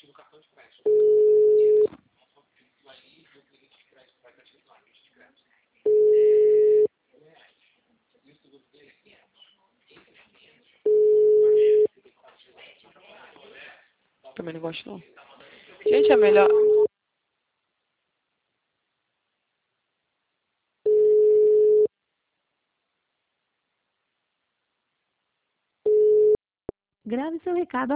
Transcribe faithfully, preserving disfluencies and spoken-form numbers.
Também não gosto, não. Gente, é melhor... Grave seu recado